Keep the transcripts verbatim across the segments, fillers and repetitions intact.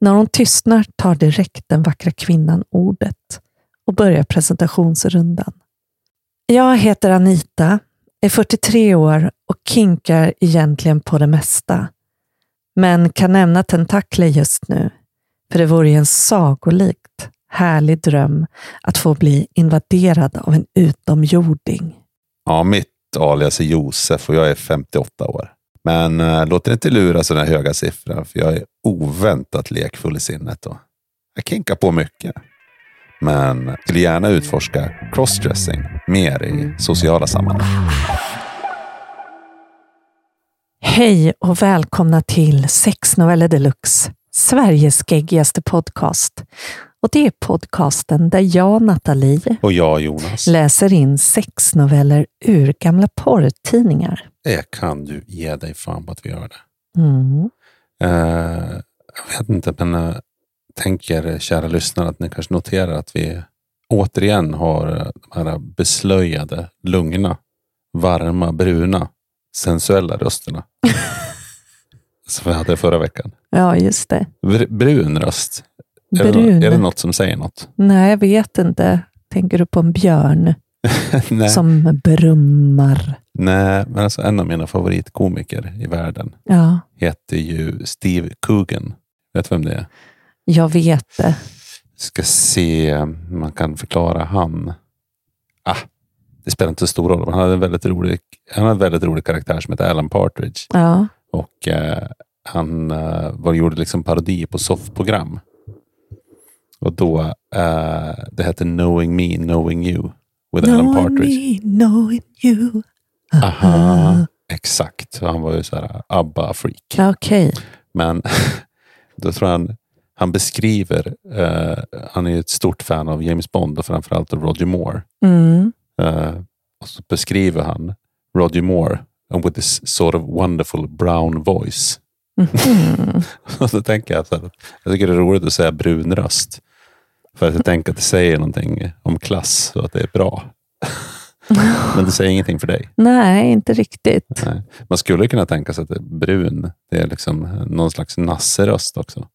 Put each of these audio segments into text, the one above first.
När hon tystnar tar direkt den vackra kvinnan ordet och börjar presentationsrundan. Jag heter Anita, är fyrtiotre år och kinkar egentligen på det mesta. Men kan nämna tentakler just nu, för det vore en sagolikt härlig dröm att få bli invaderad av en utomjording. Ja, mitt alias är Josef och jag är femtioåtta år. Men äh, låt inte lura sådana höga siffror, för jag är oväntat lekfull i sinnet. Och jag kinkar på mycket. Men skulle gärna utforska crossdressing mer i sociala sammanhang. Hej och välkomna till Sexnoveller Deluxe, Sveriges geggigaste podcast. Och det är podcasten där jag, Nathalie, och jag, Jonas, läser in sexnoveller ur gamla porrtidningar. Det kan du ge dig fan på att vi gör det. Mm. Uh, jag vet inte, men uh, tänker kära lyssnare att ni kanske noterar att vi återigen har uh, de här beslöjade, lugna, varma, bruna, sensuella rösterna. Som vi hade förra veckan. Ja, just det. Br- brun röst. Brun. Är det, är det något som säger något? Nej, jag vet inte. Tänker du på en björn Nej. som brummar? Nej, men alltså en av mina favoritkomiker i världen Ja. heter ju Steve Coogan. Vet du vem det är? Jag vet det. Ska se, man kan förklara han. Ah, det spelar inte så stor roll. Han hade en väldigt rolig, han hade en väldigt rolig karaktär som heter Alan Partridge. Ja. Och eh, han eh, var gjorde liksom parodi på soffprogram. Och då, eh, det hette Knowing Me, Knowing You with Alan Partridge. Knowing me, knowing you. Aha, exakt. Han var ju så här ABBA-freak. Okej. Okay. Men då tror jag han, han beskriver, eh, han är ett stort fan av James Bond och framförallt av Roger Moore. Mm. Eh, och så beskriver han Roger Moore with this sort of wonderful brown voice. Mm. Och så tänker jag så här, jag tycker det är roligt att säga brun röst. För att jag tänker att det säger någonting om klass och att det är bra. Men det säger ingenting för dig. Nej, inte riktigt. Nej. Man skulle kunna tänka sig att det är brun. Det är liksom någon slags nasseröst också.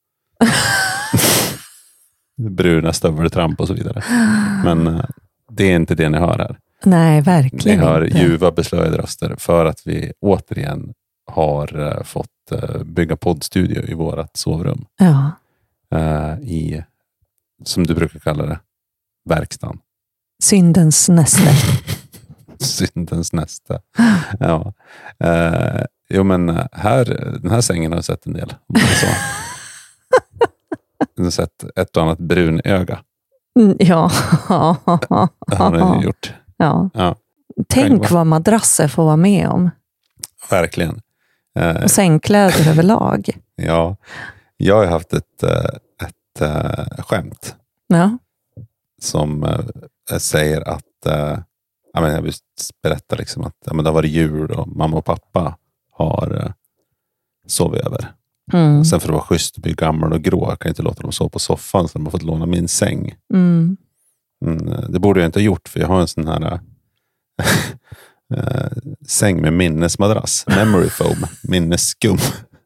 Bruna stöveltramp och så vidare. Men det är inte det ni hör här. Nej, verkligen ni hör inte. ljuva beslöjade röster för att vi återigen har fått bygga poddstudio i vårat sovrum. Ja. Uh, I, som du brukar kalla det, verkstaden. Syndens näste. Syndens nästa. Ja. Uh, jo men här, den här sängen har jag sett en del. Om det är så. Jag har sett ett och annat brun öga. Mm, ja. Det har den gjort. Ja. Ja. Tänk Själva. vad madrasser får vara med om. Verkligen. Uh, och sängkläder överlag. Ja. Jag har haft ett, ett, ett skämt. Ja. Som uh, säger att uh, jag, menar, jag vill berätta liksom att ja, men det har varit jul och mamma och pappa har uh, sovit över. Mm. Sen för att vara schysst och bli gammal och grå kan jag inte låta dem sova på soffan, så de har fått låna min säng. Mm. Mm, det borde jag inte ha gjort, för jag har en sån här uh, säng med minnesmadrass. Memory foam. Minnesskum.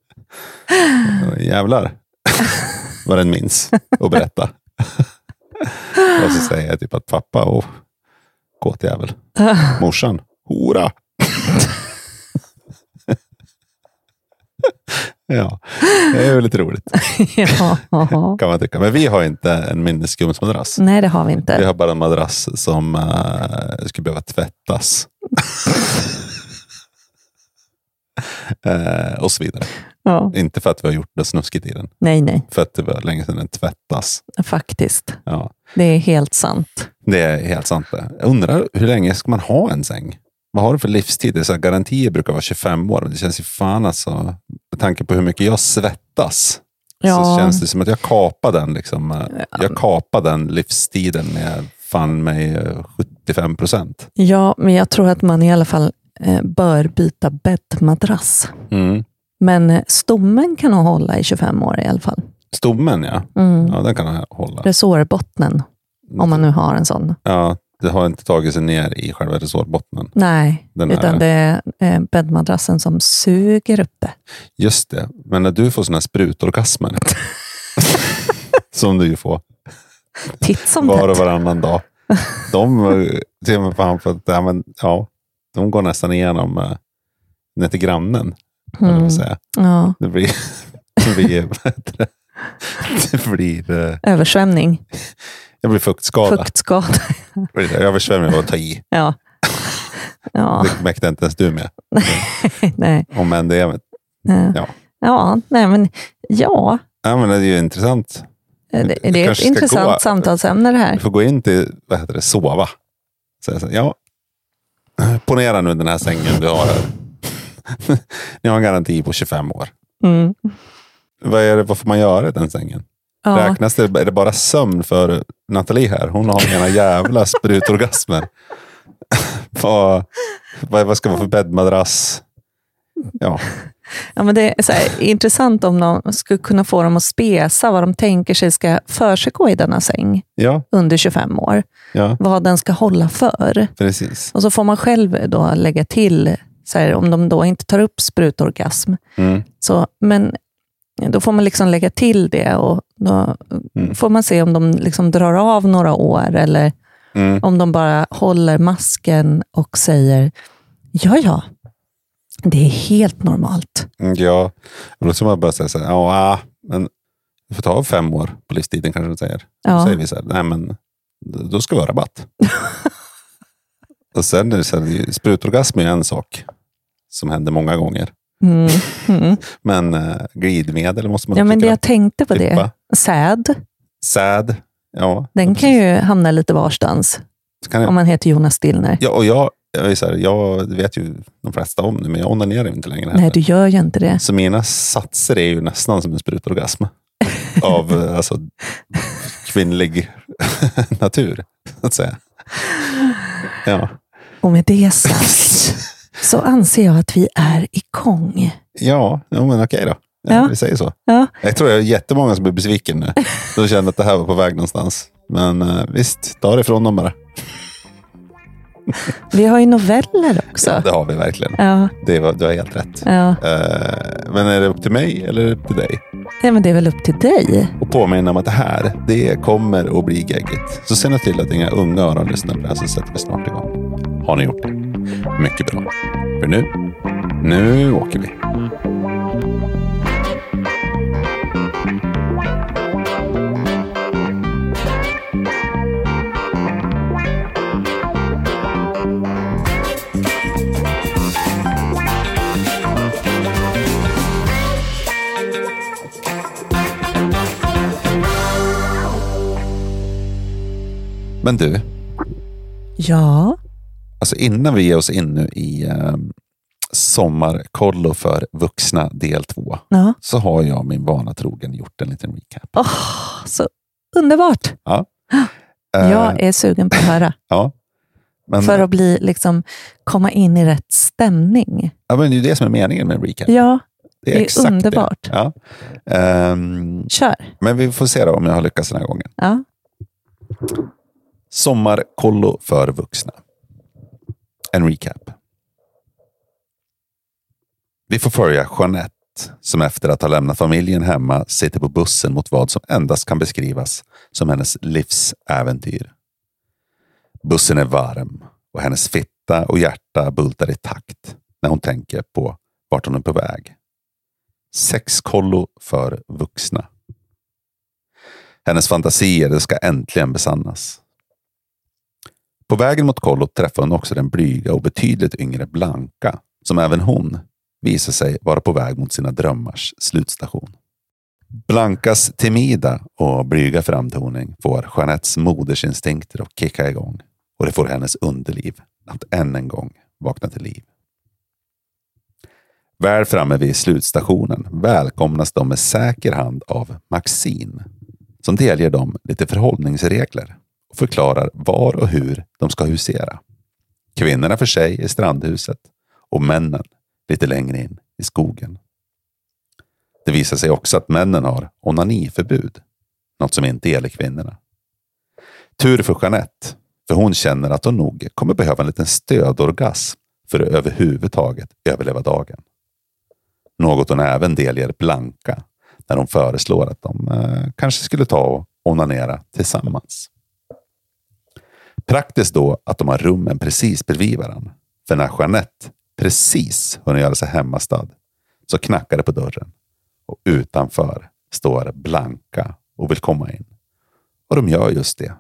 Jävlar. Vad den minns. Och berätta. Och så säger jag typ att pappa och kåtjävel. Morsan. Hora. Ja, det är ju lite roligt. Ja. Kan man tycka. Men vi har inte en minnesskumsmadrass. Nej, det har vi inte. Vi har bara en madrass som uh, skulle behöva tvättas. uh, och så vidare. Ja. Inte för att vi har gjort det snuskigt i den. Nej, nej. För att det var länge sedan den tvättas. Faktiskt. Ja. Det är helt sant. Det är helt sant det. Jag undrar, hur länge ska man ha en säng? Vad har du för livstid? Det är så här, garantier brukar vara tjugofem år. Det känns ju fan alltså, med tanke på hur mycket jag svettas. Ja. Så känns det som att jag kapar den liksom. Jag kapar den livstiden med fan mig sjuttiofem procent. Ja, men jag tror att man i alla fall eh, bör byta bäddmadrass. Mm. Men stommen kan nog hålla i tjugofem år i alla fall. Stommen, ja. Mm. Ja, den kan hålla. Resårbottnen, om man nu har en sån. Ja, det har inte tagit sig ner i själva resårbottnen. Nej, Den utan här. det är eh, bäddmadrassen som suger upp det. Just det, men när du får såna här sprutorgasmer som du får. Titt som var och tätt. varannan dag. De ser mig fan för att ja, men, ja, de går nästan igenom uh, ner till grannen. Mm. Eller vad säga. Ja. Det blir det blir, det? Det blir uh, översvämning. Jag blir fuktskada. Fuktskada. Översvämning var att ta i. Ja. Ja. Det mäktar inte ens du med. Nej. Om än det är. Ja. Ja, nej men ja. Ja, men det är ju intressant. Det, det är ett intressant gå, samtalsämne det här. Du får gå in till, vad heter det, sova. Så, så, ja. Ponera nu den här sängen du har här. Ni har en garanti på tjugofem år. Mm. Vad är det, vad får man göra i den sängen? Ja. Räknas det, är det bara sömn för Nathalie här? Hon har ena jävla sprutorgasmer. vad, vad, vad ska vara för bäddmadrass? Ja. Ja, men det är så här, intressant om de skulle kunna få dem att spesa vad de tänker sig ska försiggå i denna säng ja. under tjugofem år. Ja. Vad den ska hålla för. Precis. Och så får man själv då lägga till, så här, om de då inte tar upp sprutorgasm. Mm. Så, men då får man liksom lägga till det och då mm. får man se om de liksom drar av några år eller mm. om de bara håller masken och säger ja, ja. Det är helt normalt. Ja, då ska man bara säga så här, ja, men du får ta fem år på livstiden kanske du säger. Ja. Då säger vi så här, nej men då ska vi ha rabatt. Och sen är det så här, sprutorgasm är en sak som händer många gånger. Mm. Mm. Men uh, glidmedel måste man ja, men det jag att, tänkte på tippa. Det. Säd. Säd, ja. Den kan ju hamna lite varstans. Jag... Om man heter Jonas Stillner. Ja, och jag Jag, är så här, jag vet ju de flesta om det, men jag onanerar inte längre. Nej, du gör ju inte det. Så mina satser är ju nästan som en sprutorgasm. av alltså, kvinnlig natur, så att säga. Ja. Och med det sagt så anser jag att vi är igång. Ja, ja men okej då. Ja, ja. Vi säger så. Ja. Jag tror det är jättemånga som blir besviken nu. De kände att det här var på väg någonstans. Men uh, visst, ta det ifrån dem bara. Vi har ju noveller också. Ja, det har vi verkligen. Ja. Det var, du har helt rätt. Ja. Uh, men är det upp till mig eller är det upp till dig? Ja, men det är väl upp till dig. Och påminna om att det här, det kommer att bli geggigt. Så se nu till att inga unga öron lyssnar på det här, så sätter vi snart igång. Har ni gjort det? Mycket bra. För nu, nu åker vi. Men du. Ja. Alltså innan vi ger oss in nu i eh, sommarkollo för vuxna del två. Ja. Så har jag min vana trogen gjort en liten recap. Åh, oh, så underbart. Ja. Jag är sugen på att höra. Ja. Men, för att bli, liksom, komma in i rätt stämning. Ja, men det är ju det som är meningen med en recap. Ja, det är, det är exakt underbart. Det. Ja. Um, Kör. Men vi får se då om jag har lyckats den här gången. Ja. Sommarkollo för vuxna. En recap. Vi får följa Jeanette som efter att ha lämnat familjen hemma sitter på bussen mot vad som endast kan beskrivas som hennes livsäventyr. Bussen är varm och hennes fitta och hjärta bultar i takt när hon tänker på vart hon är på väg. Sexkollo för vuxna. Hennes fantasier det ska äntligen besannas. På vägen mot kollot träffar hon också den blyga och betydligt yngre Blanka, som även hon visar sig vara på väg mot sina drömmars slutstation. Blankas timida och blyga framtoning får Jeanettes modersinstinkter att kicka igång, och det får hennes underliv att än en gång vakna till liv. Väl framme vid slutstationen välkomnas de med säker hand av Maxine, som delger dem lite förhållningsregler och förklarar var och hur de ska husera. Kvinnorna för sig i strandhuset och männen lite längre in i skogen. Det visar sig också att männen har onaniförbud, något som inte gäller kvinnorna. Tur för Jeanette, för hon känner att hon nog kommer behöva en liten stödorgasm för att överhuvudtaget överleva dagen. Något hon även delger Blanka när hon föreslår att de eh, kanske skulle ta och onanera tillsammans. Praktiskt då att de har rummen precis bredvid varandra. För när Jeanette precis hunnit göra sig hemmastad så knackar det på dörren. Och utanför står Blanka och vill komma in. Och de gör just det.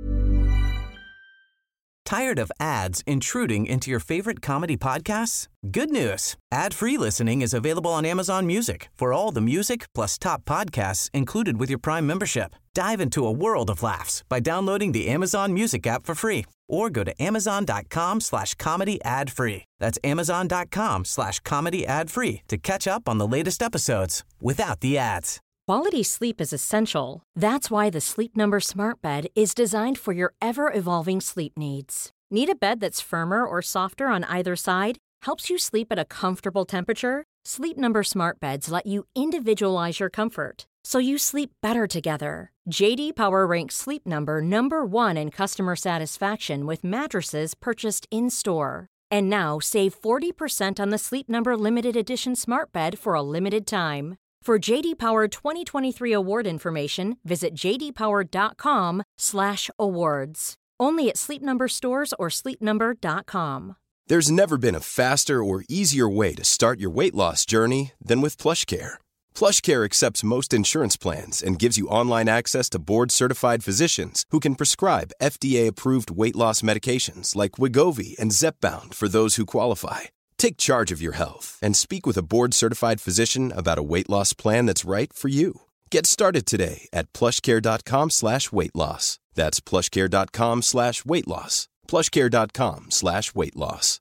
Tired of ads intruding into your favorite comedy podcasts? Good news. Ad-free listening is available on Amazon Music for all the music plus top podcasts included with your Prime membership. Dive into a world of laughs by downloading the Amazon Music app for free or go to amazon.com slash comedy ad free. That's amazon.com slash comedy ad free to catch up on the latest episodes without the ads. Quality sleep is essential. That's why the Sleep Number Smart Bed is designed for your ever-evolving sleep needs. Need a bed that's firmer or softer on either side? Helps you sleep at a comfortable temperature? Sleep Number Smart Beds let you individualize your comfort, so you sleep better together. J D Power ranks Sleep Number number one in customer satisfaction with mattresses purchased in-store. And now save forty percent on the Sleep Number Limited Edition Smart Bed for a limited time. For J D Power twenty twenty-three award information, visit jdpower.com slash awards. Only at Sleep Number stores or sleep number dot com. There's never been a faster or easier way to start your weight loss journey than with PlushCare. PlushCare accepts most insurance plans and gives you online access to board-certified physicians who can prescribe F D A-approved weight loss medications like Wegovy and Zepbound for those who qualify. Take charge of your health and speak with a board-certified physician about a weight loss plan that's right for you. Get started today at plushcare.com slash weight loss. That's plushcare.com slash weight loss. plushcare.com slash weight loss.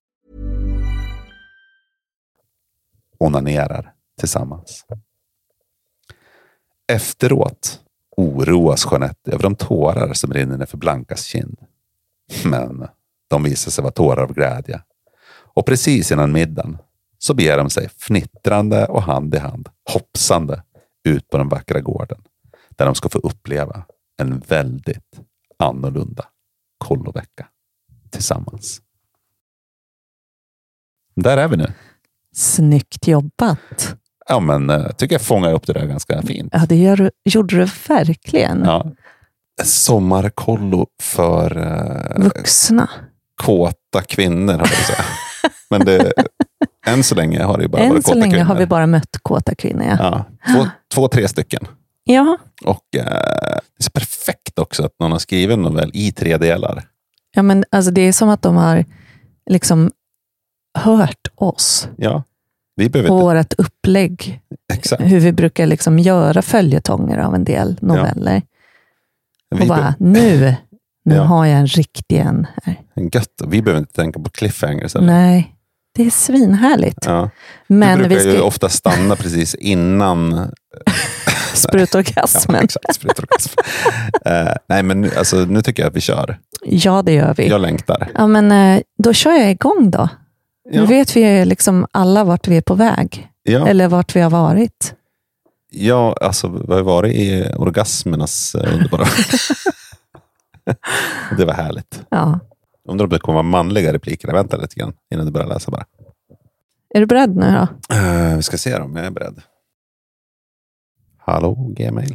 Onanerar tillsammans. Efteråt oroas Jeanette över de tårar som rinner för Blankas kind. Men de visar sig vara tårar av glädje. Och precis innan middagen så beger de sig fnittrande och hand i hand, hoppsande ut på den vackra gården. Där de ska få uppleva en väldigt annorlunda kollovecka tillsammans. Där är vi nu. Snyggt jobbat. Ja, men jag tycker jag fångar upp det där ganska fint. Ja, det gör, gjorde du verkligen. Ja. Sommarkollo för uh, vuxna. Kåta kvinnor, har jag säga. Men det, än så länge har det bara än varit kåta så länge kvinnor. har vi bara mött kåta kvinnor. Ja. Ja, två, två, tre stycken. Ja. Och uh, det är så perfekt också att någon har skrivit en novell i tre delar. Ja, men alltså det är som att de har liksom hört oss. Ja. Vi behöver på inte... vårt upplägg. Exakt. Hur vi brukar liksom göra följetonger av en del noveller. Ja. Och bara, be... nu, nu ja. har jag en riktig en här. En gött. Vi behöver inte tänka på cliffhangers. Eller? Nej, det är svinhärligt. Ja. Men vi brukar vi ska... ju ofta stanna precis innan... sprutorgasmen. Ja, exakt, sprutorgasm. uh, nej, men nu, alltså, nu tycker jag att vi kör. Ja, det gör vi. Jag längtar. Ja, men uh, då kör jag igång då. Ja. Nu vet vi liksom alla vart vi är på väg. Ja. Eller vart vi har varit. Ja, alltså vi har varit i orgasmernas uh, underbara. Det var härligt. Ja. Undrar om det kommer vara manliga repliker. Jag väntar lite grann innan du börjar läsa bara. Är du beredd nu då? Uh, vi ska se om jag är beredd. Hallå, Gmail.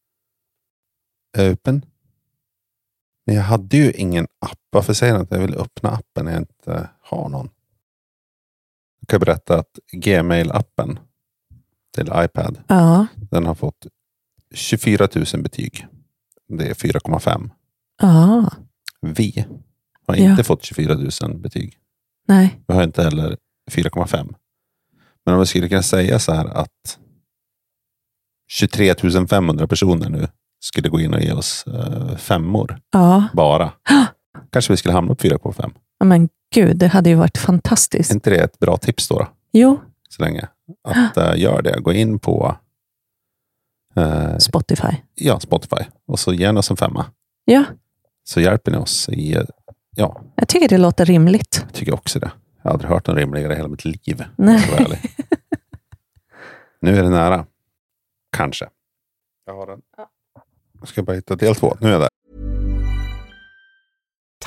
Öppen. Men jag hade ju ingen app. Varför säger jag att jag vill öppna appen när jag inte har någon? Jag kan berätta att Gmail-appen till iPad, ja. den har fått tjugofyra tusen betyg. Det är fyra komma fem. Ja. Vi har ja. inte fått tjugofyra tusen betyg. Nej. Vi har inte heller fyra komma fem. Men om vi skulle kunna säga så här att tjugotre tusen femhundra personer nu skulle gå in och ge oss uh, femmor. Ja. Bara. Kanske vi skulle hamna på fyra komma fem. Ja, men gud, det hade ju varit fantastiskt. Är inte det ett bra tips då? då? Jo. Så länge. Att uh, gör det. Gå in på uh, Spotify. Ja, Spotify. Och så ge oss en femma. Ja. Så hjälper ni oss i... Uh, ja. Jag tycker det låter rimligt. Jag tycker också det. Jag har aldrig hört något rimligare i hela mitt liv. Nej. Nu är det nära. Kanske. Jag har den. Jag ska bara hitta del två. Nu är jag där.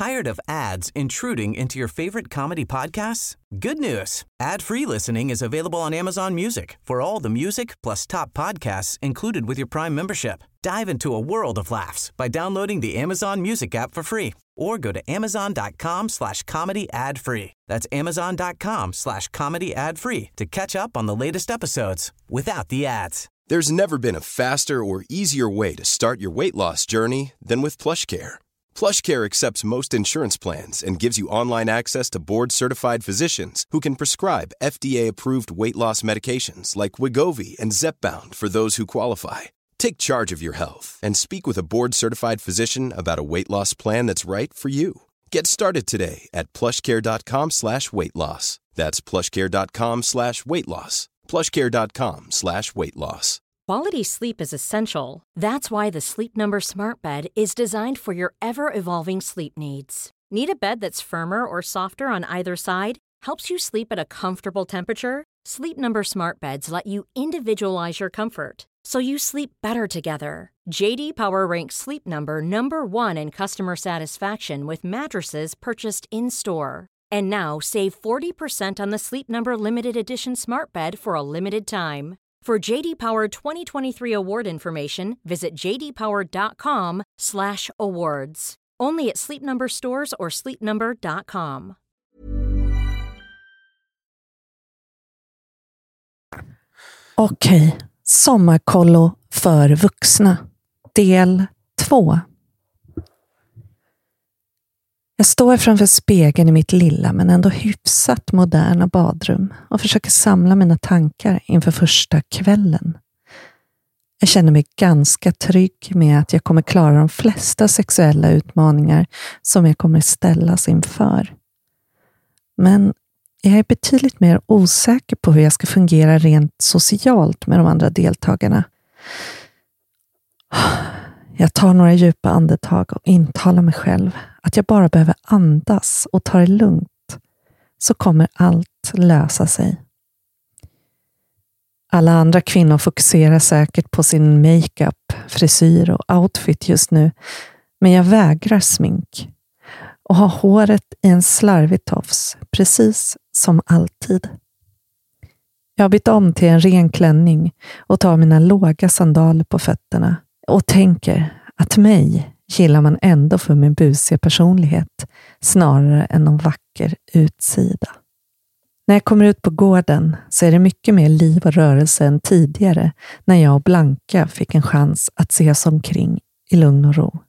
Tired of ads intruding into your favorite comedy podcasts? Good news. Ad-free listening is available on Amazon Music for all the music plus top podcasts included with your Prime membership. Dive into a world of laughs by downloading the Amazon Music app for free or go to amazon.com slash comedy ad free. That's amazon.com slash comedy ad free to catch up on the latest episodes without the ads. There's never been a faster or easier way to start your weight loss journey than with PlushCare. PlushCare accepts most insurance plans and gives you online access to board-certified physicians who can prescribe F D A-approved weight loss medications like Wegovy and Zepbound for those who qualify. Take charge of your health and speak with a board-certified physician about a weight loss plan that's right for you. Get started today at plushcare.com slash weight loss. That's plushcare.com slash weight loss. plushcare.com slash weight loss. Quality sleep is essential. That's why the Sleep Number Smart Bed is designed for your ever-evolving sleep needs. Need a bed that's firmer or softer on either side? Helps you sleep at a comfortable temperature? Sleep Number Smart Beds let you individualize your comfort, so you sleep better together. J D Power ranks Sleep Number number one in customer satisfaction with mattresses purchased in-store. And now save forty percent on the Sleep Number Limited Edition Smart Bed for a limited time. For J D Power twenty twenty-three award information, visit jdpower.com slash awards. Only at Sleep Number stores or sleep number dot com. Okej, sommarkollo för vuxna. Del två. Jag står framför spegeln i mitt lilla men ändå hyfsat moderna badrum och försöker samla mina tankar inför första kvällen. Jag känner mig ganska trygg med att jag kommer klara de flesta sexuella utmaningar som jag kommer ställas inför. Men jag är betydligt mer osäker på hur jag ska fungera rent socialt med de andra deltagarna. Jag tar några djupa andetag och intalar mig själv att jag bara behöver andas och ta det lugnt, så kommer allt lösa sig. Alla andra kvinnor fokuserar säkert på sin makeup, frisyr och outfit just nu, men jag vägrar smink och har håret i en slarvig tofs, precis som alltid. Jag har bytt om till en ren klänning och tar mina låga sandaler på fötterna och tänker att mig gillar man ändå för min busiga personlighet snarare än någon vacker utsida. När jag kommer ut på gården så är det mycket mer liv och rörelse än tidigare när jag och Blanka fick en chans att se oss omkring i lugn och ro.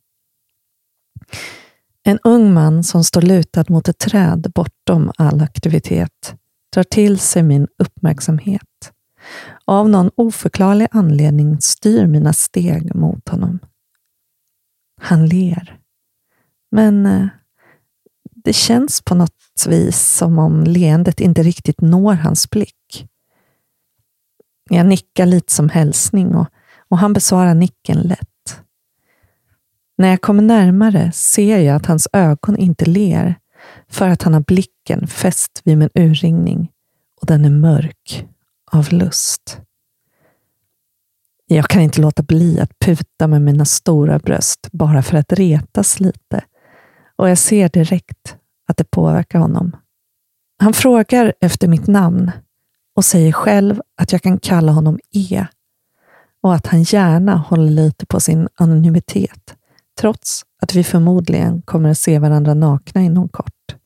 En ung man som står lutad mot ett träd bortom all aktivitet drar till sig min uppmärksamhet. Av någon oförklarlig anledning styr mina steg mot honom. Han ler. Men eh, det känns på något vis som om leendet inte riktigt når hans blick. Jag nickar lite som hälsning och, och han besvarar nicken lätt. När jag kommer närmare ser jag att hans ögon inte ler för att han har blicken fäst vid min urringning och den är mörk av lust. Jag kan inte låta bli att puta med mina stora bröst bara för att retas lite, och jag ser direkt att det påverkar honom. Han frågar efter mitt namn och säger själv att jag kan kalla honom E och att han gärna håller lite på sin anonymitet trots att vi förmodligen kommer att se varandra nakna inom kort.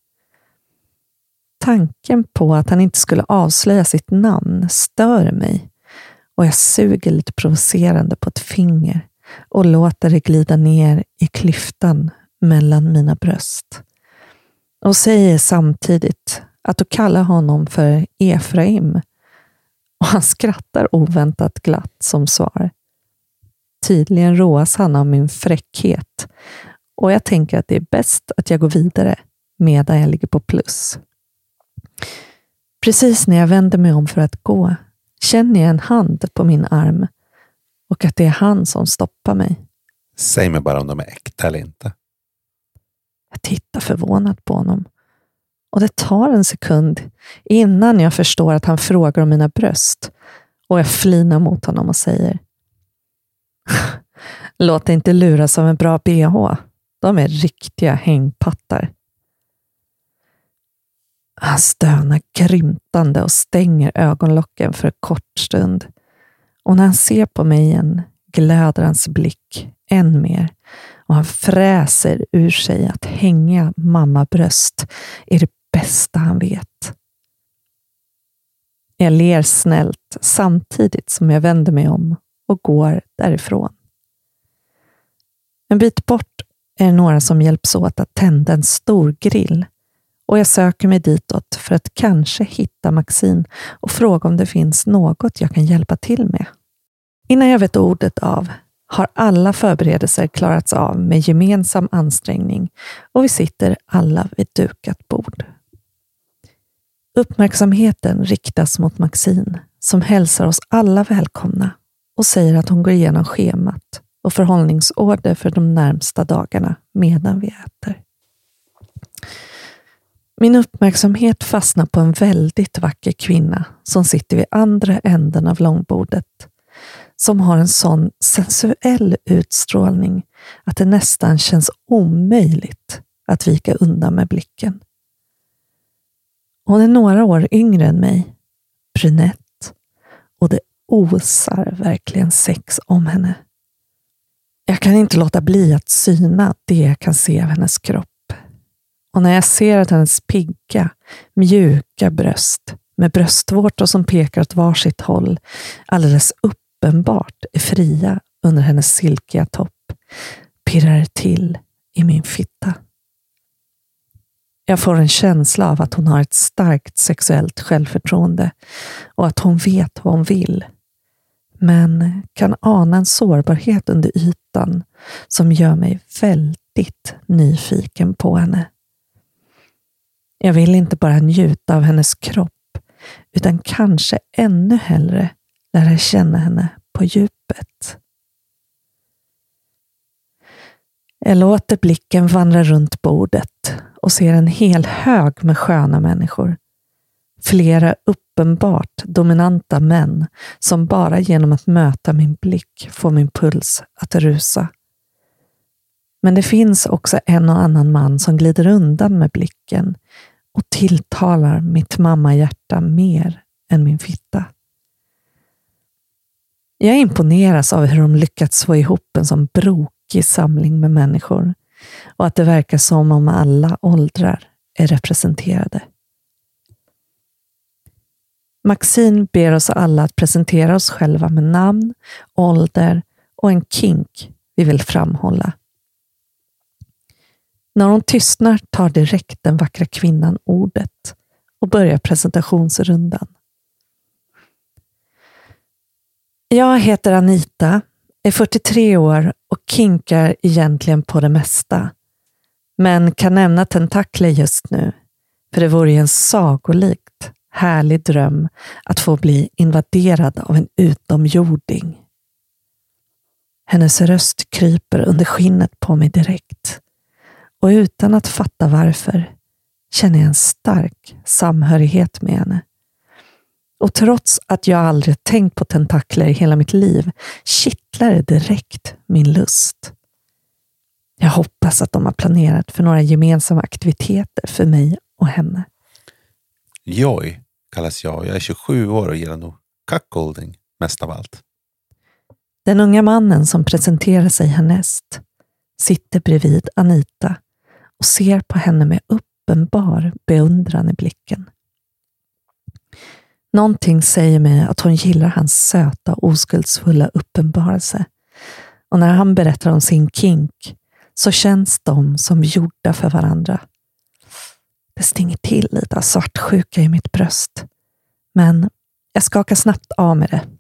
Tanken på att han inte skulle avslöja sitt namn stör mig och jag suger lite provocerande på ett finger och låter det glida ner i klyftan mellan mina bröst. Och säger samtidigt att du kallar honom för Efraim, och han skrattar oväntat glatt som svar. Tydligen råas han av min fräckhet och jag tänker att det är bäst att jag går vidare medan jag ligger på plus. Precis när jag vänder mig om för att gå känner jag en hand på min arm och att det är han som stoppar mig. Säg mig bara om de är äkta eller inte. Jag tittar förvånat på honom och det tar en sekund innan jag förstår att han frågar om mina bröst, och jag flinar mot honom och säger: låt dig inte luras av en bra B H. De är riktiga hängpattar. Han stönar grymtande och stänger ögonlocken för en kort stund. Och när han ser på mig igen glöder hans blick än mer. Och han fräser ur sig att hänga mamma bröst är det bästa han vet. Jag ler snällt samtidigt som jag vänder mig om och går därifrån. En bit bort är det några som hjälps åt att tända en stor grill och jag söker mig ditåt för att kanske hitta Maxine och fråga om det finns något jag kan hjälpa till med. Innan jag vet ordet av har alla förberedelser klarats av med gemensam ansträngning och vi sitter alla vid dukat bord. Uppmärksamheten riktas mot Maxine som hälsar oss alla välkomna och säger att hon går igenom schemat och förhållningsorder för de närmsta dagarna medan vi äter. Min uppmärksamhet fastnar på en väldigt vacker kvinna som sitter vid andra änden av långbordet, som har en sån sensuell utstrålning att det nästan känns omöjligt att vika undan med blicken. Hon är några år yngre än mig, brunett, och det osar verkligen sex om henne. Jag kan inte låta bli att syna det jag kan se av hennes kropp. Och när jag ser att hennes pigga, mjuka bröst med bröstvårtor som pekar åt varsitt håll alldeles uppenbart är fria under hennes silkiga topp, pirrar det till i min fitta. Jag får en känsla av att hon har ett starkt sexuellt självförtroende och att hon vet vad hon vill. Men kan ana en sårbarhet under ytan som gör mig väldigt nyfiken på henne. Jag vill inte bara njuta av hennes kropp utan kanske ännu hellre lära känna henne på djupet. Jag låter blicken vandra runt bordet och ser en hel hög med sköna människor. Flera uppenbart dominanta män som bara genom att möta min blick får min puls att rusa. Men det finns också en och annan man som glider undan med blicken och tilltalar mitt mammahjärta mer än min fitta. Jag imponeras av hur de lyckats få ihop en sån brokig samling med människor och att det verkar som om alla åldrar är representerade. Maxine ber oss alla att presentera oss själva med namn, ålder och en kink vi vill framhålla. När hon tystnar tar direkt den vackra kvinnan ordet och börjar presentationsrundan. Jag heter Anita, är fyrtiotre år och kinkar egentligen på det mesta. Men kan nämna tentakler just nu, för det vore en sagolikt härlig dröm att få bli invaderad av en utomjording. Hennes röst kryper under skinnet på mig direkt. Och utan att fatta varför känner jag en stark samhörighet med henne. Och trots att jag aldrig tänkt på tentakler i hela mitt liv kittlar det direkt min lust. Jag hoppas att de har planerat för några gemensamma aktiviteter för mig och henne. Joy kallas jag. Jag är tjugosju år och gillar nog cuckolding mest av allt. Den unga mannen som presenterar sig härnäst sitter bredvid Anita och ser på henne med uppenbar beundran i blicken. Någonting säger mig att hon gillar hans söta, oskuldsfulla uppenbarelse. Och när han berättar om sin kink så känns de som gjorda för varandra. Det stinger till lite av svartsjuka i mitt bröst. Men jag skakar snabbt av med det.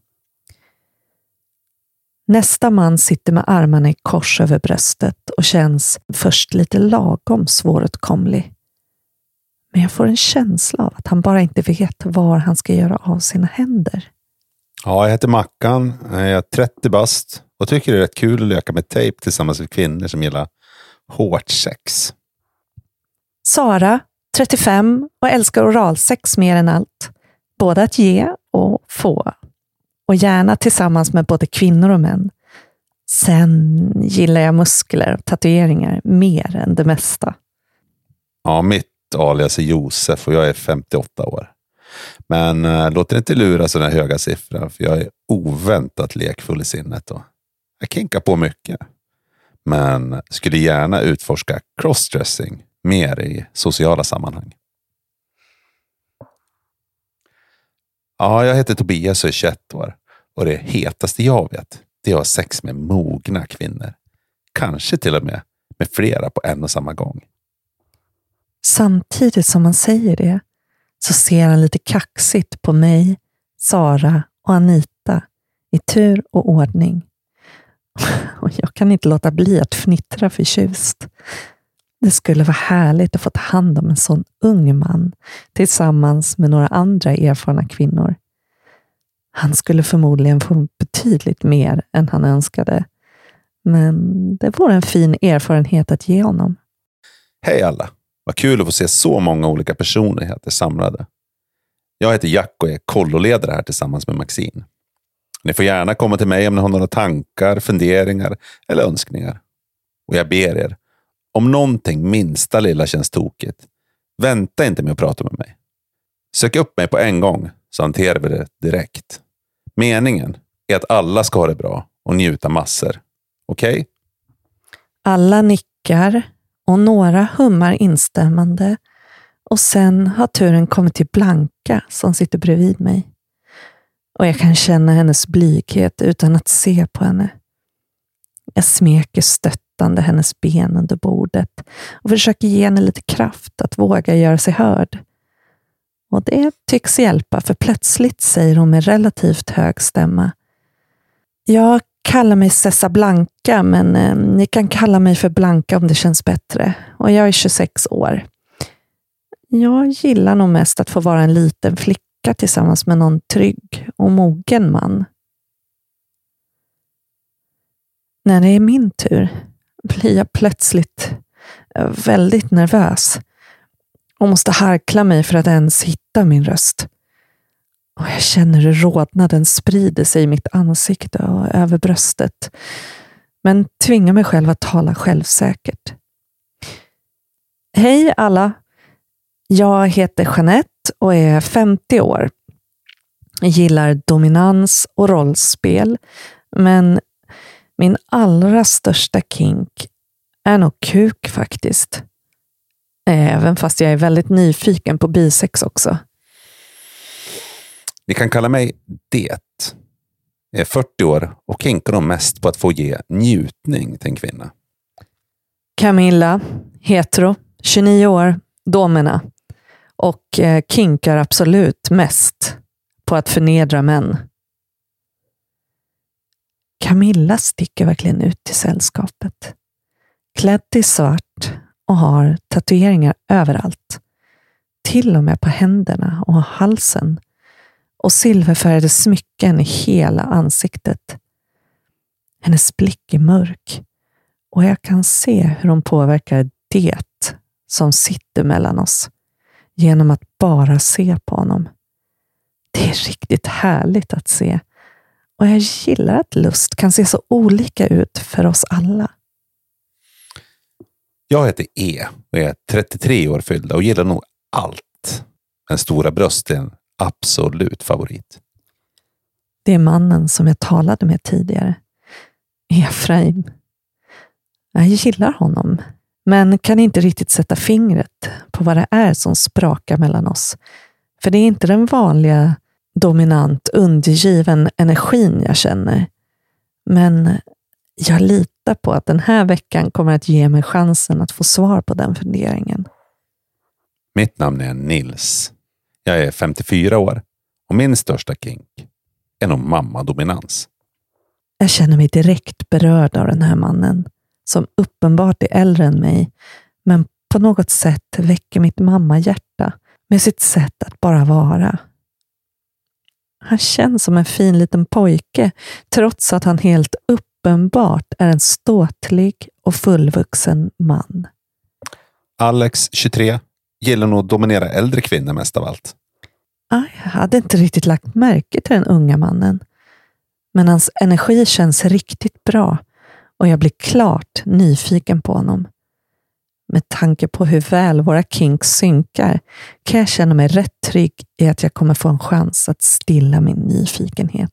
Nästa man sitter med armarna i kors över bröstet och känns först lite lagom svåråtkomlig. Men jag får en känsla av att han bara inte vet var han ska göra av sina händer. Ja, jag heter Mackan, jag är trettio bast och tycker det är rätt kul att leka med tejp tillsammans med kvinnor som gillar hårt sex. Sara, trettiofem och älskar oralsex mer än allt. Både att ge och få. Och gärna tillsammans med både kvinnor och män. Sen gillar jag muskler och tatueringar mer än det mesta. Ja, mitt alias är Josef och jag är femtioåtta år. Men äh, låt inte lura sådana höga siffror, för jag är oväntat lekfull i sinnet. Och jag kinkar på mycket. Men skulle gärna utforska crossdressing mer i sociala sammanhang. Ja, jag heter Tobias och är tjugoett år. Och det hetaste jag vet, det är att ha sex med mogna kvinnor. Kanske till och med med flera på en och samma gång. Samtidigt som man säger det så ser han lite kaxigt på mig, Sara och Anita i tur och ordning. Och jag kan inte låta bli att fnittra förtjust. Det skulle vara härligt att få ta hand om en sån ung man tillsammans med några andra erfarna kvinnor. Han skulle förmodligen få betydligt mer än han önskade. Men det var en fin erfarenhet att ge honom. Hej alla! Vad kul att få se så många olika personligheter samlade. Jag heter Jack och är kolloledare här tillsammans med Maxine. Ni får gärna komma till mig om ni har några tankar, funderingar eller önskningar. Och jag ber er, om någonting minsta lilla känns tokigt, vänta inte med att prata med mig. Sök upp mig på en gång så hanterar vi det direkt. Meningen är att alla ska ha det bra och njuta massor. Okej? Okay? Alla nickar och några hummar instämmande. Och sen har turen kommit till Blanka som sitter bredvid mig. Och jag kan känna hennes blyghet utan att se på henne. Jag smeker stöttande hennes ben under bordet och försöker ge henne lite kraft att våga göra sig hörd. Och det tycks hjälpa, för plötsligt säger hon med relativt hög stämma: jag kallar mig Cessa Blanka, men eh, ni kan kalla mig för Blanka om det känns bättre. Och jag är tjugosex år. Jag gillar nog mest att få vara en liten flicka tillsammans med någon trygg och mogen man. När det är min tur blir jag plötsligt väldigt nervös och måste harkla mig för att ens hitta min röst. Och jag känner hur rodnaden sprider sig i mitt ansikte och över bröstet, men tvingar mig själv att tala självsäkert. Hej alla! Jag heter Jeanette och är femtio år. Jag gillar dominans och rollspel, men min allra största kink är nog kuk faktiskt. Även fast jag är väldigt nyfiken på bisex också. Ni kan kalla mig Det. Jag är fyrtio år och kinkar nog mest på att få ge njutning till en kvinna. Camilla, hetero, tjugonio år, domina. Och eh, kinkar absolut mest på att förnedra män. Camilla sticker verkligen ut i sällskapet. Klädd i svart och har tatueringar överallt. Till och med på händerna och halsen. Och silverfärgade smycken i hela ansiktet. Hennes blick är mörk. Och jag kan se hur hon påverkar det som sitter mellan oss. Genom att bara se på honom. Det är riktigt härligt att se. Och jag gillar att lust kan se så olika ut för oss alla. Jag heter E och är trettiotre år fyllda och gillar nog allt. Men stora bröst är en absolut favorit. Det är mannen som jag talade med tidigare. Efraim. Jag gillar honom. Men kan inte riktigt sätta fingret på vad det är som sprakar mellan oss. För det är inte den vanliga dominant, undergiven energin jag känner. Men jag litar på att den här veckan kommer att ge mig chansen att få svar på den funderingen. Mitt namn är Nils. Jag är femtiofyra år och min största kink är nog mammadominans. Jag känner mig direkt berörd av den här mannen som uppenbart är äldre än mig, men på något sätt väcker mitt mammahjärta med sitt sätt att bara vara. Han känns som en fin liten pojke trots att han helt uppenbart är en ståtlig och fullvuxen man. Alex, tjugotre, gillar nog att dominera äldre kvinnor mest av allt. Jag hade inte riktigt lagt märke till den unga mannen. Men hans energi känns riktigt bra och jag blir klart nyfiken på honom. Med tanke på hur väl våra kinks synkar kan jag känna mig rätt trygg i att jag kommer få en chans att stilla min nyfikenhet.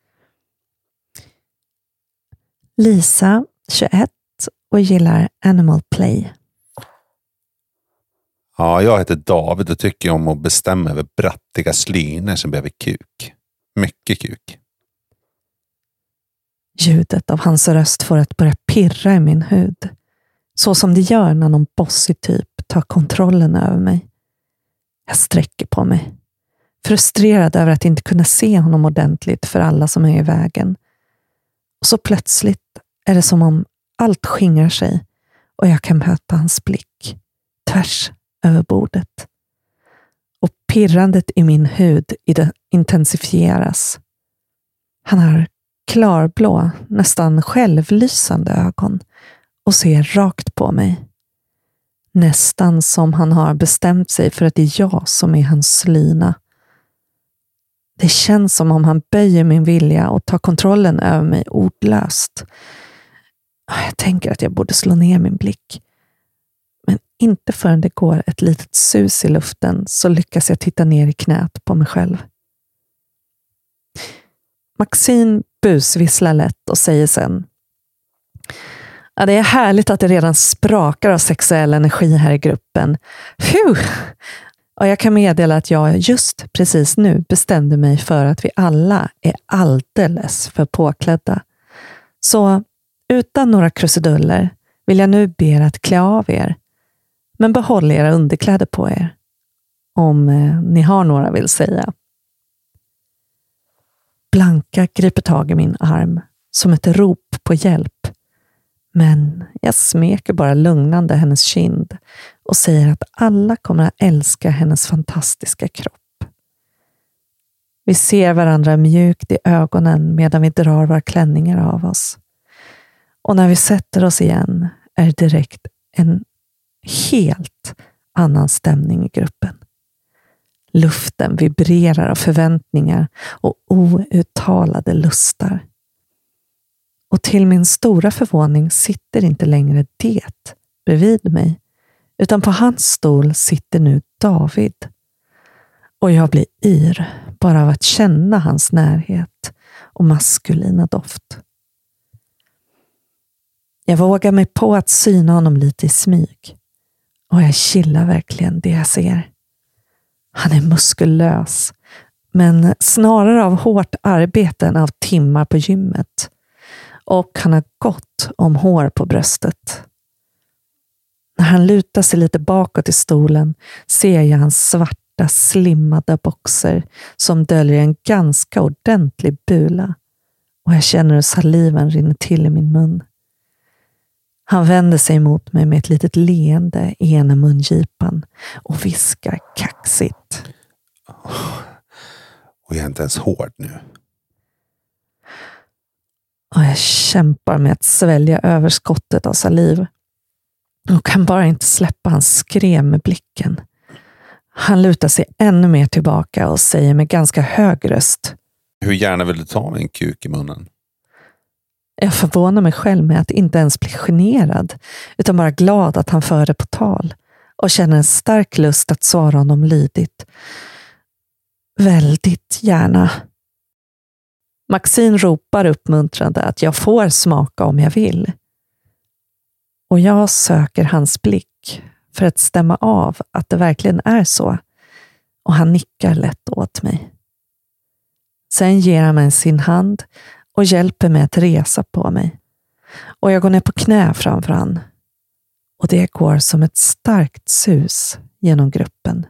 Lisa, tjugoett, och gillar Animal Play. Ja, jag heter David och tycker om att bestämma över brattiga slynor som behöver kuk. Mycket kuk. Ljudet av hans röst får att börja pirra i min hud. Så som det gör när någon bossig typ tar kontrollen över mig. Jag sträcker på mig. Frustrerad över att inte kunna se honom ordentligt för alla som är i vägen. Och så plötsligt är det som om allt skingrar sig och jag kan möta hans blick tvärs över bordet. Och pirrandet i min hud intensifieras. Han har klarblå, nästan självlysande ögon och ser rakt på mig. Nästan som han har bestämt sig för att det är jag som är hans slyna. Det känns som om han böjer min vilja och tar kontrollen över mig ordlöst. Jag tänker att jag borde slå ner min blick. Men inte förrän det går ett litet sus i luften så lyckas jag titta ner i knät på mig själv. Maxine busvisslar lätt och säger sen: ja, det är härligt att det redan sprakar av sexuell energi här i gruppen. Phew! Och jag kan meddela att jag just precis nu bestämde mig för att vi alla är alldeles för påklädda. Så utan några krusiduller vill jag nu be er att klä av er. Men behåll era underkläder på er. Om eh, ni har några vill säga. Blanka griper tag i min arm som ett rop på hjälp. Men jag smeker bara lugnande hennes kind och säger att alla kommer att älska hennes fantastiska kropp. Vi ser varandra mjukt i ögonen medan vi drar våra klänningar av oss. Och när vi sätter oss igen är det direkt en helt annan stämning i gruppen. Luften vibrerar av förväntningar och outtalade lustar. Och till min stora förvåning sitter inte längre det bredvid mig, utan på hans stol sitter nu David. Och jag blir yr bara av att känna hans närhet och maskulina doft. Jag vågar mig på att syna honom lite i smyg. Och jag gillar verkligen det jag ser. Han är muskulös, men snarare av hårt arbete än av timmar på gymmet. Och han har gott om hår på bröstet. När han lutar sig lite bakåt i stolen ser jag hans svarta slimmade boxer som döljer en ganska ordentlig bula. Och jag känner hur saliven rinner till i min mun. Han vänder sig mot mig med ett litet leende i ena mungipan och viskar kaxigt. Och jag är inte ens hård nu. Och jag kämpar med att svälja överskottet av saliv. Och kan bara inte släppa hans skräm med blicken. Han lutar sig ännu mer tillbaka och säger med ganska hög röst: hur gärna vill du ta en kuk i munnen? Jag förvånar mig själv med att inte ens bli generad, utan bara glad att han för det på tal och känner en stark lust att svara honom lydigt. Väldigt gärna. Maxine ropar uppmuntrande att jag får smaka om jag vill. Och jag söker hans blick för att stämma av att det verkligen är så. Och han nickar lätt åt mig. Sen ger han mig sin hand och hjälper mig att resa på mig. Och jag går ner på knä framför han. Och det går som ett starkt sus genom gruppen.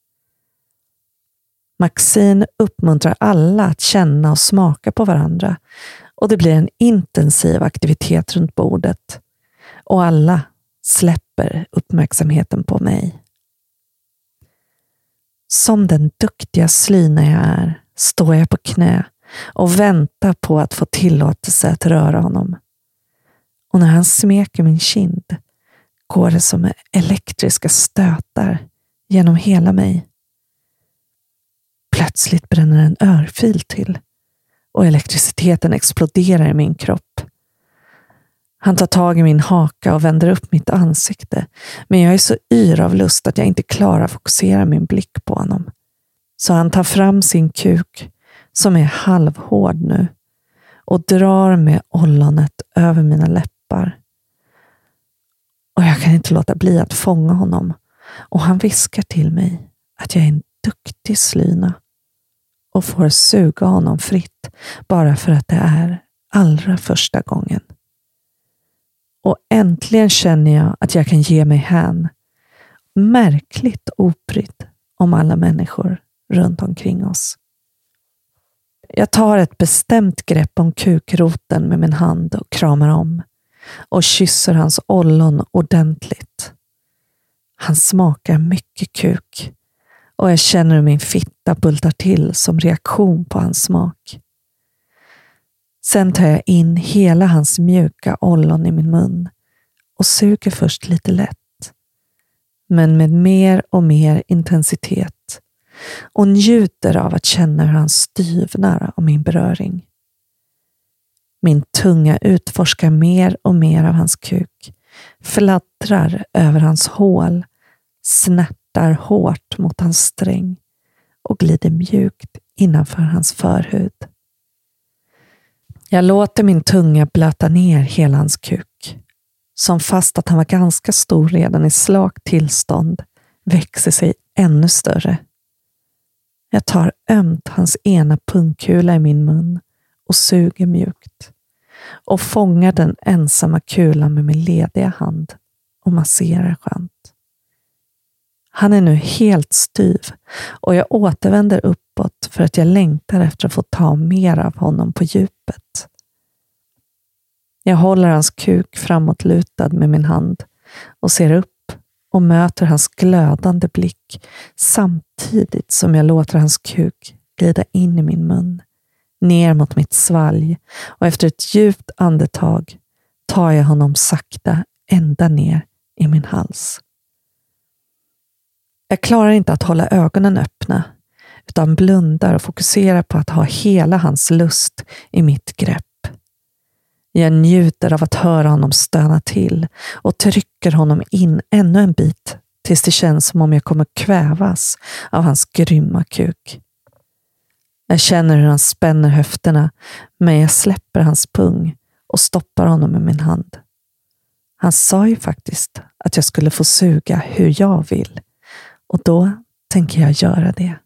Maxine uppmuntrar alla att känna och smaka på varandra. Och det blir en intensiv aktivitet runt bordet. Och alla släpper uppmärksamheten på mig. Som den duktiga slyna jag är står jag på knä och väntar på att få tillåtelse att röra honom. Och när han smeker min kind går det som elektriska stötar genom hela mig. Plötsligt bränner en örfil till och elektriciteten exploderar i min kropp. Han tar tag i min haka och vänder upp mitt ansikte, men jag är så yr av lust att jag inte klarar att fokusera min blick på honom. Så han tar fram sin kuk, som är halvhård nu, och drar med ollonet över mina läppar. Och jag kan inte låta bli att fånga honom, och han viskar till mig att jag är en duktig slyna och får suga honom fritt bara för att det är allra första gången. Och äntligen känner jag att jag kan ge mig hän, märkligt obrydd om alla människor runt omkring oss. Jag tar ett bestämt grepp om kukroten med min hand och kramar om och kysser hans ollon ordentligt. Han smakar mycket kuk och jag känner hur min fitta bultar till som reaktion på hans smak. Sen tar jag in hela hans mjuka ollon i min mun och suger först lite lätt, men med mer och mer intensitet, och njuter av att känna hur han styvnar av min beröring. Min tunga utforskar mer och mer av hans kuk, fladdrar över hans hål, snärtar hårt mot hans sträng och glider mjukt innanför hans förhud. Jag låter min tunga blöta ner hela hans kuk, som fast att han var ganska stor redan i slakt tillstånd växer sig ännu större. Jag tar ömt hans ena pungkula i min mun och suger mjukt och fångar den ensamma kulan med min lediga hand och masserar skönt. Han är nu helt styv och jag återvänder uppåt för att jag längtar efter att få ta mer av honom på djupet. Jag håller hans kuk framåtlutad med min hand och ser upp och möter hans glödande blick samtidigt som jag låter hans kuk glida in i min mun, ner mot mitt svalg, och efter ett djupt andetag tar jag honom sakta ända ner i min hals. Jag klarar inte att hålla ögonen öppna utan blundar och fokuserar på att ha hela hans lust i mitt grepp. Jag njuter av att höra honom stöna till och trycker honom in ännu en bit tills det känns som om jag kommer kvävas av hans grymma kuk. Jag känner hur han spänner höfterna, men jag släpper hans pung och stoppar honom med min hand. Han sa ju faktiskt att jag skulle få suga hur jag vill, och då tänker jag göra det.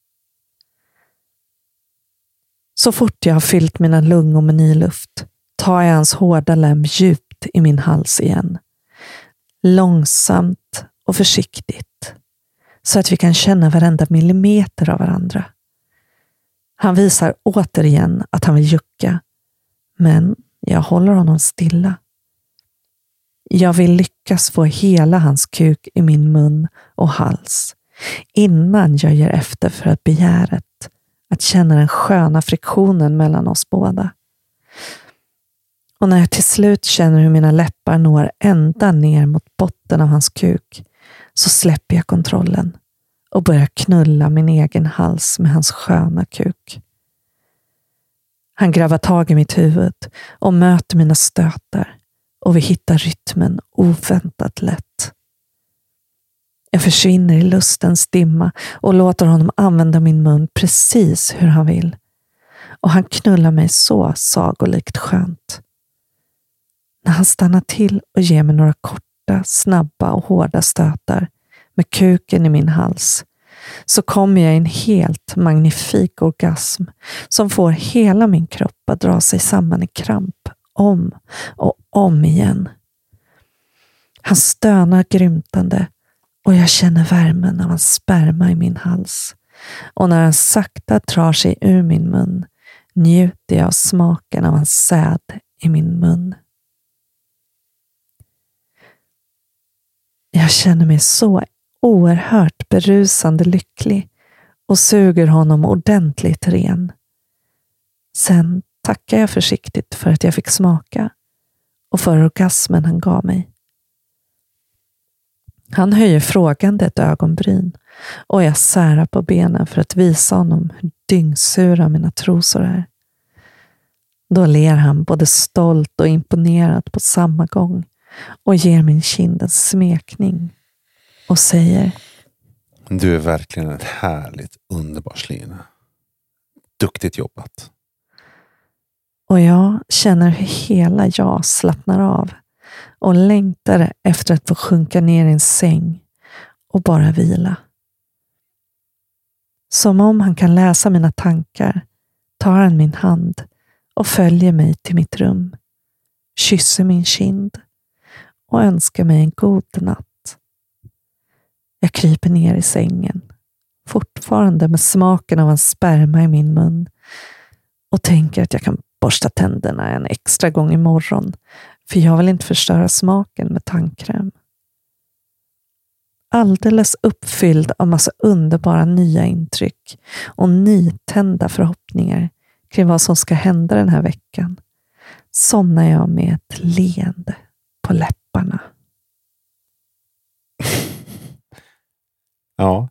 Så fort jag har fyllt mina lungor med ny luft tar jag hans hårda lem djupt i min hals igen. Långsamt och försiktigt, så att vi kan känna varenda millimeter av varandra. Han visar återigen att han vill jucka, men jag håller honom stilla. Jag vill lyckas få hela hans kuk i min mun och hals innan jag ger efter för att begäret att känna den sköna friktionen mellan oss båda. Och när jag till slut känner hur mina läppar når ända ner mot botten av hans kuk, så släpper jag kontrollen och börjar knulla min egen hals med hans sköna kuk. Han grabbar tag i mitt huvud och möter mina stötar, och vi hittar rytmen oväntat lätt. Jag försvinner i lustens dimma och låter honom använda min mun precis hur han vill. Och han knullar mig så sagolikt skönt. När han stannar till och ger mig några korta, snabba och hårda stötar med kuken i min hals, så kommer jag i en helt magnifik orgasm som får hela min kropp att dra sig samman i kramp om och om igen. Han stönar grymtande och jag känner värmen av hans sperma i min hals, och när han sakta drar sig ur min mun njuter jag av smaken av hans säd i min mun. Jag känner mig så oerhört berusande lycklig och suger honom ordentligt ren. Sen tackar jag försiktigt för att jag fick smaka och för orgasmen han gav mig. Han höjer frågande ett ögonbryn och jag särar på benen för att visa honom hur dyngsura mina trosor är. Då ler han både stolt och imponerad på samma gång och ger min kind en smekning och säger: Du är verkligen ett härligt, underbart Lina. Duktigt jobbat. Och jag känner hur hela jag slappnar av och längtar efter att få sjunka ner i en säng och bara vila. Som om han kan läsa mina tankar tar han min hand och följer mig till mitt rum, kysser min kind och önskar mig en god natt. Jag kryper ner i sängen, fortfarande med smaken av en sperma i min mun, och tänker att jag kan borsta tänderna en extra gång imorgon, för jag vill inte förstöra smaken med tandkräm. Alldeles uppfylld av massa underbara nya intryck och nytända förhoppningar kring vad som ska hända den här veckan, somnar jag med ett leende på läpparna. Ja.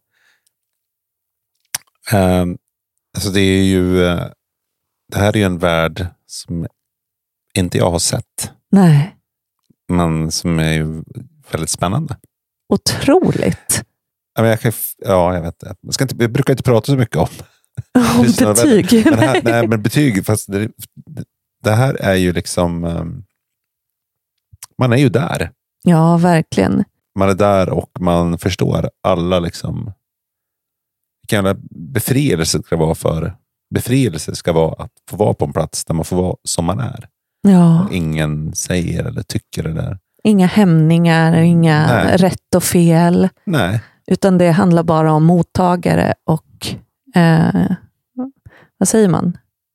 Um, alltså det är ju uh, det här är ju en värld som inte jag har sett. Nej. Men som är ju väldigt spännande. Otroligt. Ja, men jag, kan, ja, jag vet inte. Jag, ska inte. jag brukar inte prata så mycket om Om betyg. Men, här, nej, men betyg, fast det, det här är ju liksom um, man är ju där. Ja, verkligen. Man är där och man förstår alla liksom vilken befrielse ska vara för befrielse ska vara att få vara på en plats där man får vara som man är. Ja. Och ingen säger eller tycker det där. Inga hämningar, inga Nej. rätt och fel. Nej. Utan det handlar bara om mottagare och eh, vad säger man?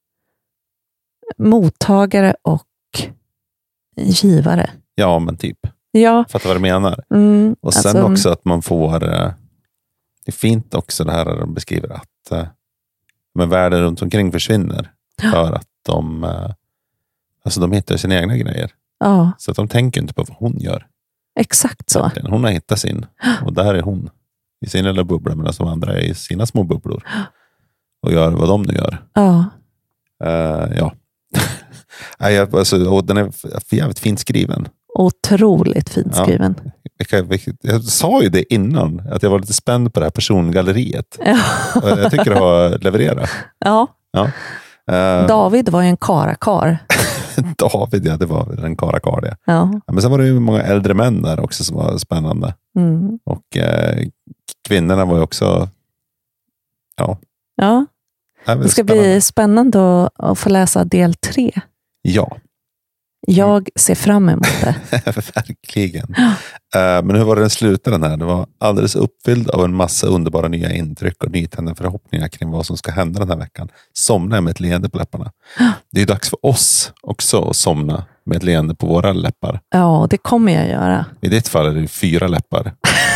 Mottagare och givare. Ja, men typ. Ja. Fattar vad du menar. Mm, och sen alltså, också att man får det är fint också det här där de beskriver att men världen runt omkring försvinner för att de alltså de hittar sina egna grejer. Ja. Så att de tänker inte på vad hon gör. Exakt så. Hon har hittat sin. Och där är hon i sin lilla bubbla, medan de andra är i sina små bubblor. Och gör vad de nu gör. Ja. Uh, ja. jag, alltså, och den är jävligt fint skriven. Otroligt fint skriven. Ja. Jag, jag sa ju det innan, att jag var lite spänd på det här persongalleriet. Ja. Och jag tycker det har levererat. Ja. Ja. Uh, David var ju en karakar. David, ja, det var en karakar det. Ja. Ja, men sen var det ju många äldre män där också som var spännande. Mm. Och eh, kvinnorna var ju också ja. Ja. Det ska spännande. bli spännande att, att få läsa del tre. Ja. Jag ser fram emot det. Verkligen. Uh, men hur var det den slutade den här? Det var alldeles uppfylld av en massa underbara nya intryck och nytända förhoppningar kring vad som ska hända den här veckan. Somna med ett leende på läpparna. Det är ju dags för oss också att somna med ett leende på våra läppar. Ja, det kommer jag göra. I ditt fall är det fyra läppar.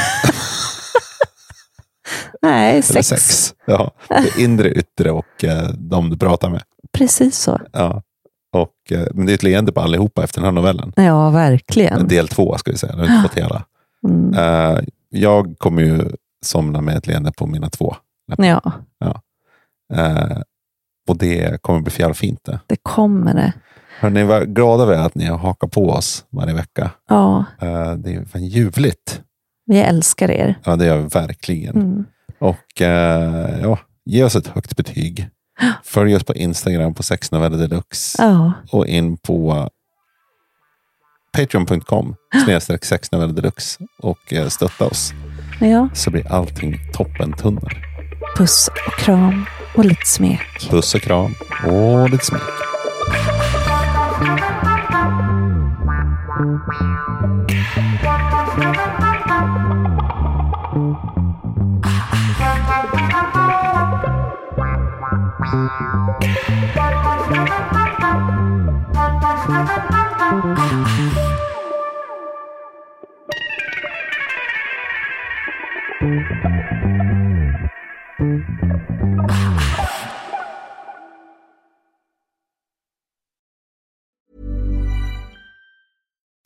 Nej, sex. sex. Ja, det inre, yttre och uh, de du pratar med. Precis så. Ja. Och, men det är ett leende på allihopa efter den här novellen. Ja, verkligen. Del två ska vi säga. Jag har inte fått hela. Mm. Uh, jag kommer ju somna med ett leende på mina två läppar. Ja. Ja. Uh, och det kommer bli fjärr fint det. Det kommer det. Hörrni, var glada över att ni har hakat på oss varje vecka. Ja. Uh, det är fan ljuvligt. Vi älskar er. Ja, det gör vi verkligen. Mm. Och uh, ja, ge oss ett högt betyg. Följ oss på Instagram på sexnoveller deluxe. Ja. Och in på patreon punkt com snedstreck sexnoveller deluxe och stötta oss. Ja. Så blir allting toppen tunnor. Puss och kram och lite smek. Puss och kram och lite smek.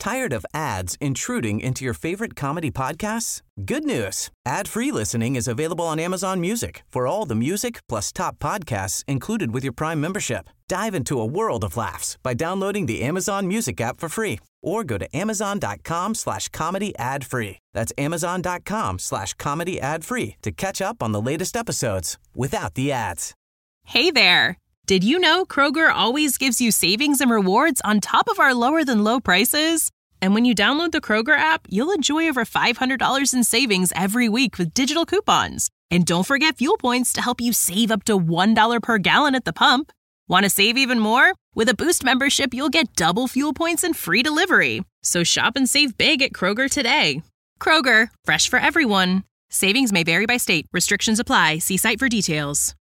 Tired of ads intruding into your favorite comedy podcasts? Good news. Ad-free listening is available on Amazon Music for all the music plus top podcasts included with your Prime membership. Dive into a world of laughs by downloading the Amazon Music app for free or go to amazon.com slash comedy ad free. That's amazon.com slash comedy ad free to catch up on the latest episodes without the ads. Hey there. Did you know Kroger always gives you savings and rewards on top of our lower than low prices? And when you download the Kroger app, you'll enjoy over five hundred dollars in savings every week with digital coupons. And don't forget fuel points to help you save up to one dollar per gallon at the pump. Want to save even more? With a Boost membership, you'll get double fuel points and free delivery. So shop and save big at Kroger today. Kroger, fresh for everyone. Savings may vary by state. Restrictions apply. See site for details.